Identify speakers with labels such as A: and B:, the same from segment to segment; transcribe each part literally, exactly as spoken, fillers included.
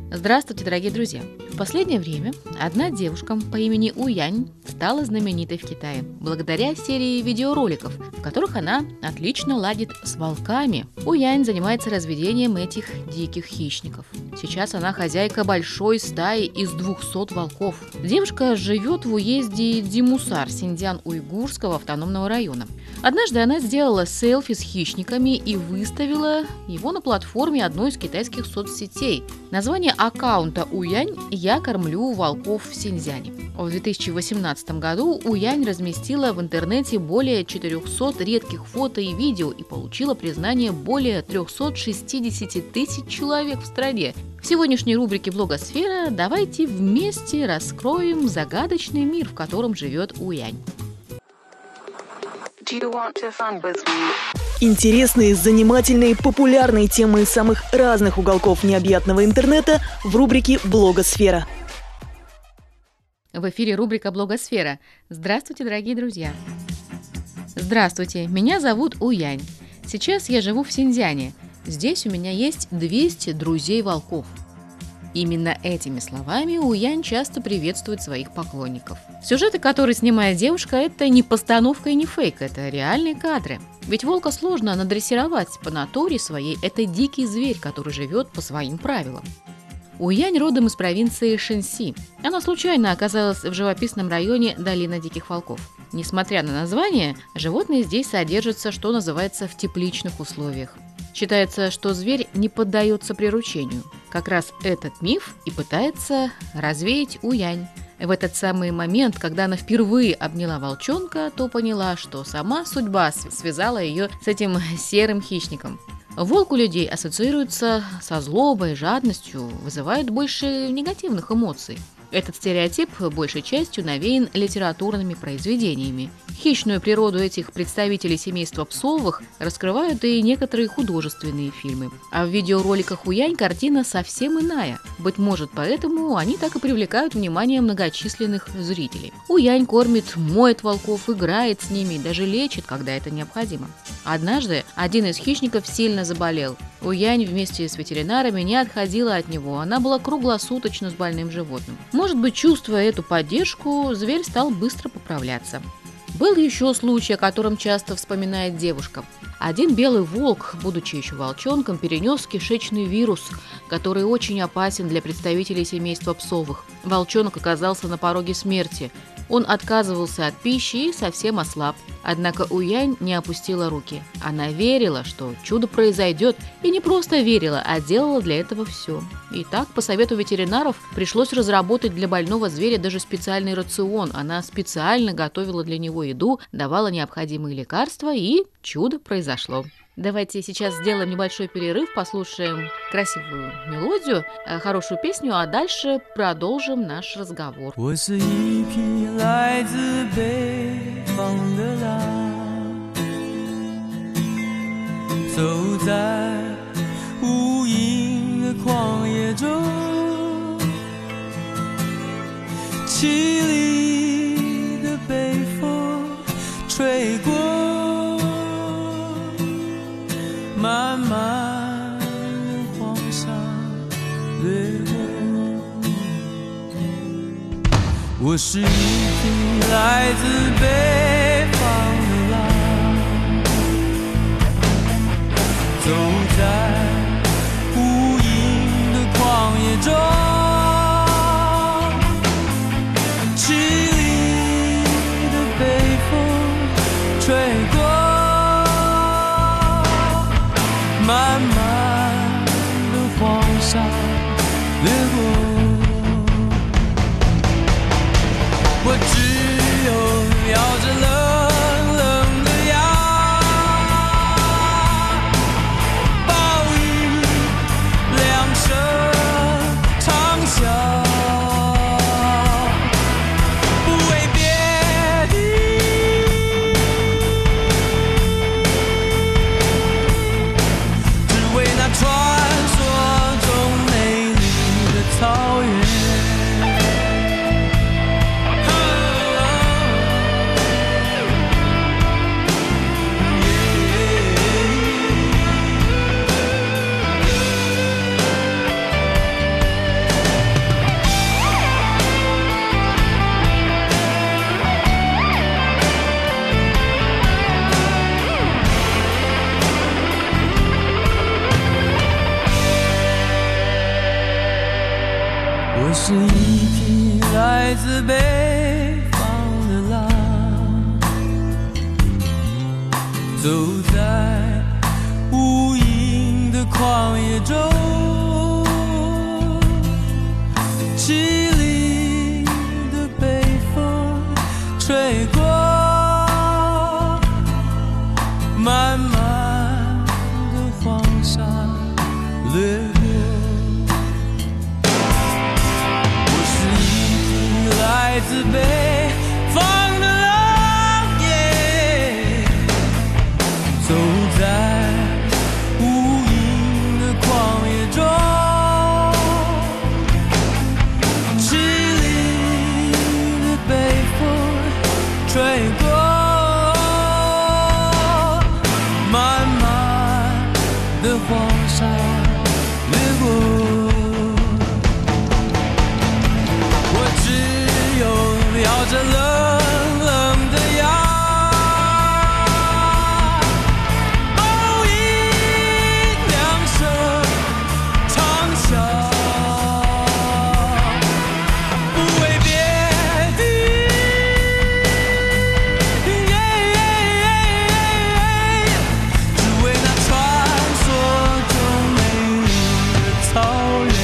A: Здравствуйте, дорогие друзья! В последнее время одна девушка по имени Уянь стала знаменитой в Китае благодаря серии видеороликов, в которых она отлично ладит с волками. Уянь занимается разведением этих диких хищников. Сейчас она хозяйка большой стаи из двухсот волков. Девушка живет в уезде Димусар Синьцзян-Уйгурского автономного района. Однажды она сделала селфи с хищниками и выставила его на платформе одной из китайских соцсетей. Название аккаунта Уянь «Я кормлю волков в Синьцзяне». В две тысячи восемнадцатом году Уянь разместила в интернете более четырехсот редких фото и видео и получила признание более трехсот шестидесяти тысяч человек в стране. В сегодняшней рубрике «Блогосфера» давайте вместе раскроем загадочный мир, в котором живет Уянь.
B: Интересные, занимательные, популярные темы из самых разных уголков необъятного интернета в рубрике «Блогосфера».
A: В эфире рубрика «Блогосфера». Здравствуйте, дорогие друзья! Здравствуйте, меня зовут Уянь. Сейчас я живу в Синьцзяне. Здесь у меня есть двести друзей-волков. Именно этими словами Уянь часто приветствует своих поклонников. Сюжеты, которые снимает девушка, это не постановка и не фейк, это реальные кадры. Ведь волка сложно надрессировать по натуре своей, это дикий зверь, который живет по своим правилам. Уянь родом из провинции Шэньси. Она случайно оказалась в живописном районе Долина Диких Волков. Несмотря на название, животные здесь содержатся, что называется, в тепличных условиях. Считается, что зверь не поддается приручению. Как раз этот миф и пытается развеять Уянь. В этот самый момент, когда она впервые обняла волчонка, то поняла, что сама судьба связала ее с этим серым хищником. Волк у людей ассоциируется со злобой, жадностью, вызывает больше негативных эмоций. Этот стереотип большей частью навеян литературными произведениями. Хищную природу этих представителей семейства псовых раскрывают и некоторые художественные фильмы. А в видеороликах Уянь картина совсем иная. Быть может, поэтому они так и привлекают внимание многочисленных зрителей. Уянь кормит, моет волков, играет с ними, даже лечит, когда это необходимо. Однажды один из хищников сильно заболел. Уянь вместе с ветеринарами не отходила от него, она была круглосуточно с больным животным. Может быть, чувствуя эту поддержку, зверь стал быстро поправляться. Был еще случай, о котором часто вспоминает девушка. Один белый волк, будучи еще волчонком, перенес кишечный вирус, который очень опасен для представителей семейства псовых. Волчонок оказался на пороге смерти. Он отказывался от пищи и совсем ослаб. Однако Уянь не опустила руки. Она верила, что чудо произойдет, и не просто верила, а делала для этого все. И так, по совету ветеринаров, пришлось разработать для больного зверя даже специальный рацион. Она специально готовила для него еду, давала необходимые лекарства, и чудо произошло. Давайте сейчас сделаем небольшой перерыв, послушаем красивую мелодию, хорошую песню, а дальше продолжим наш разговор.
C: 慢慢的黄沙掠过，我是一匹来自北方的狼，走在无垠的旷野中，凄厉的北风吹过，慢慢的黄沙掠过，我只有咬着冷冷的牙，暴雨两声长啸，不为别的，只为那传说中美丽的草我是一匹来自北方的狼，走在无垠的旷野中，凄厉的北风吹过，漫漫的黄沙掠过。我是一匹来自北方的狼，耶，走在无垠的旷野中，凄厉的北风吹过，漫漫的黄沙掠过。我只有咬着冷冷的牙，哦，一两声长啸，不为别的，只为那传说中美丽的草原。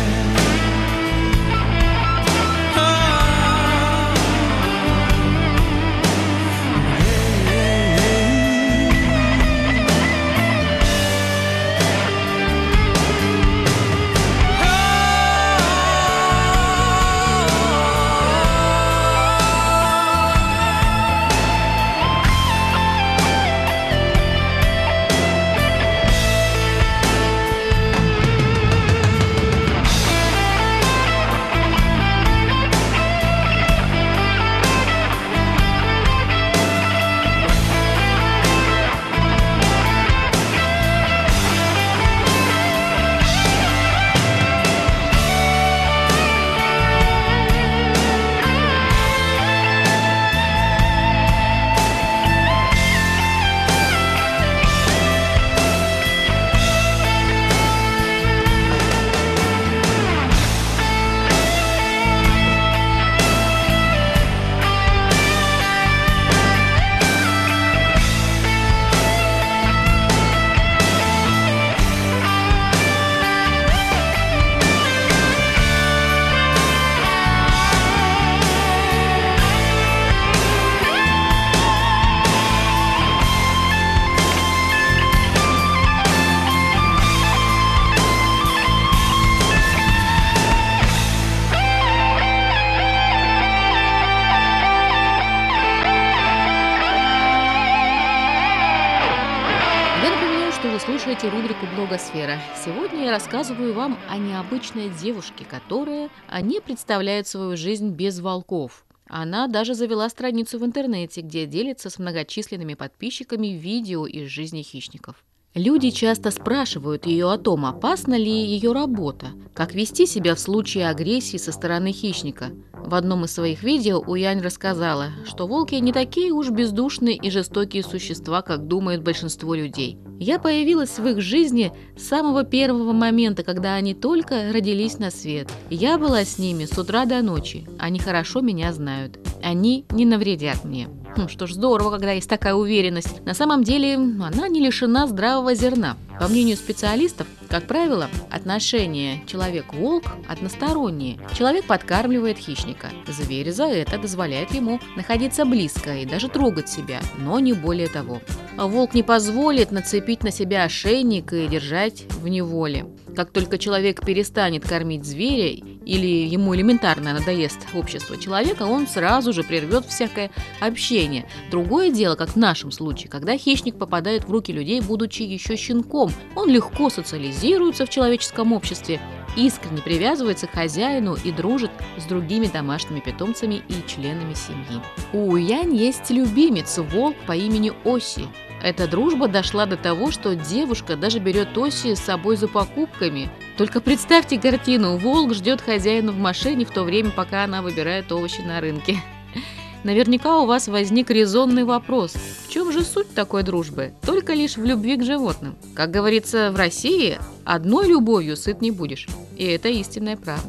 A: Слушайте рубрику «Блогосфера». Сегодня я рассказываю вам о необычной девушке, которая не представляет свою жизнь без волков. Она даже завела страницу в интернете, где делится с многочисленными подписчиками видео из жизни хищников. Люди часто спрашивают ее о том, опасна ли ее работа, как вести себя в случае агрессии со стороны хищника. В одном из своих видео Уянь рассказала, что волки не такие уж бездушные и жестокие существа, как думает большинство людей. Я появилась в их жизни с самого первого момента, когда они только родились на свет. Я была с ними с утра до ночи. Они хорошо меня знают. Они не навредят мне. Хм, что ж, здорово, когда есть такая уверенность. На самом деле, она не лишена здравого зерна. По мнению специалистов, как правило, отношение человек-волк одностороннее. Человек подкармливает хищника. Зверь за это дозволяет ему находиться близко и даже трогать себя, но не более того. Волк не позволит нацепить на себя ошейник и держать в неволе. Как только человек перестанет кормить зверя или ему элементарно надоест общество человека, он сразу же прервет всякое общение. Другое дело, как в нашем случае, когда хищник попадает в руки людей, будучи еще щенком. Он легко социализируется в человеческом обществе, искренне привязывается к хозяину и дружит с другими домашними питомцами и членами семьи. У Уянь есть любимец, волк по имени Оси. Эта дружба дошла до того, что девушка даже берет Оси с собой за покупками. Только представьте картину: волк ждет хозяина в машине в то время, пока она выбирает овощи на рынке. Наверняка у вас возник резонный вопрос: в чем же суть такой дружбы? Только лишь в любви к животным. Как говорится в России, одной любовью сыт не будешь. И это истинная правда.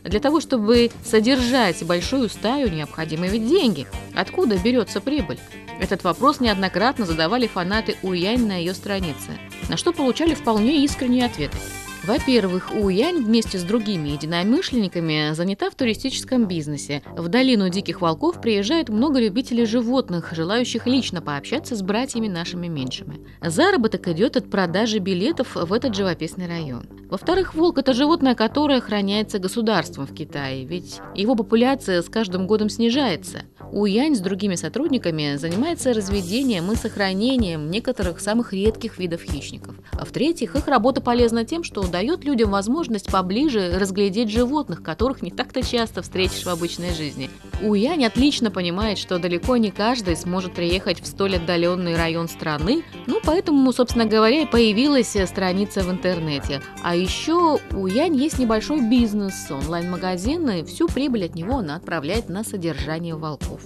A: Для того, чтобы содержать большую стаю, необходимы ведь деньги. Откуда берется прибыль? Этот вопрос неоднократно задавали фанаты Уянь на ее странице, на что получали вполне искренние ответы. Во-первых, Уянь вместе с другими единомышленниками занята в туристическом бизнесе. В долину Диких Волков приезжает много любителей животных, желающих лично пообщаться с братьями нашими меньшими. Заработок идет от продажи билетов в этот живописный район. Во-вторых, волк – это животное, которое охраняется государством в Китае, ведь его популяция с каждым годом снижается. Уянь с другими сотрудниками занимается разведением и сохранением некоторых самых редких видов хищников. А в-третьих, их работа полезна тем, что дает людям возможность поближе разглядеть животных, которых не так-то часто встретишь в обычной жизни. Уянь отлично понимает, что далеко не каждый сможет приехать в столь отдаленный район страны, ну поэтому, собственно говоря, и появилась страница в интернете. А еще у Уянь есть небольшой бизнес, онлайн-магазин, и всю прибыль от него она отправляет на содержание волков.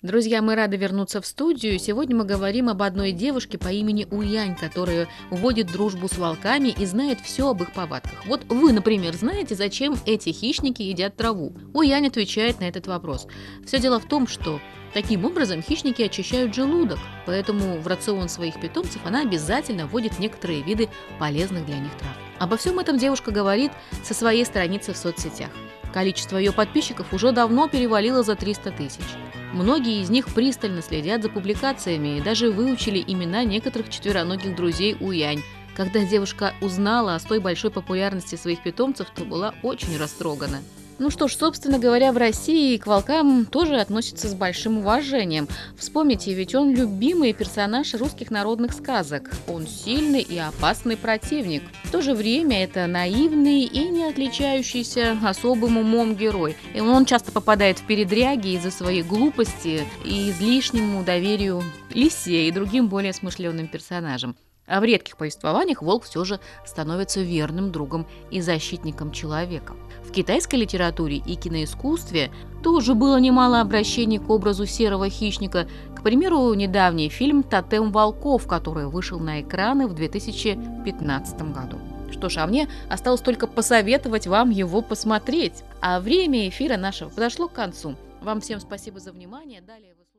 A: Друзья, мы рады вернуться в студию. Сегодня мы говорим об одной девушке по имени Уянь, которая уводит дружбу с волками и знает все об их повадках. Вот вы, например, знаете, зачем эти хищники едят траву? Уянь отвечает на этот вопрос. Все дело в том, что таким образом хищники очищают желудок, поэтому в рацион своих питомцев она обязательно вводит некоторые виды полезных для них трав. Обо всем этом девушка говорит со своей страницы в соцсетях. Количество ее подписчиков уже давно перевалило за триста тысяч. Многие из них пристально следят за публикациями и даже выучили имена некоторых четвероногих друзей Уянь. Когда девушка узнала о столь большой популярности своих питомцев, то была очень растрогана. Ну что ж, собственно говоря, в России к волкам тоже относятся с большим уважением. Вспомните, ведь он любимый персонаж русских народных сказок. Он сильный и опасный противник. В то же время это наивный и не отличающийся особым умом герой. И он часто попадает в передряги из-за своей глупости и излишнему доверию лисе и другим более смышленым персонажам. А в редких повествованиях волк все же становится верным другом и защитником человека. В китайской литературе и киноискусстве тоже было немало обращений к образу серого хищника. К примеру, недавний фильм «Тотем волков», который вышел на экраны в две тысячи пятнадцатом году. Что ж, а мне осталось только посоветовать вам его посмотреть. А время эфира нашего подошло к концу. Вам всем спасибо за внимание. Далее вы...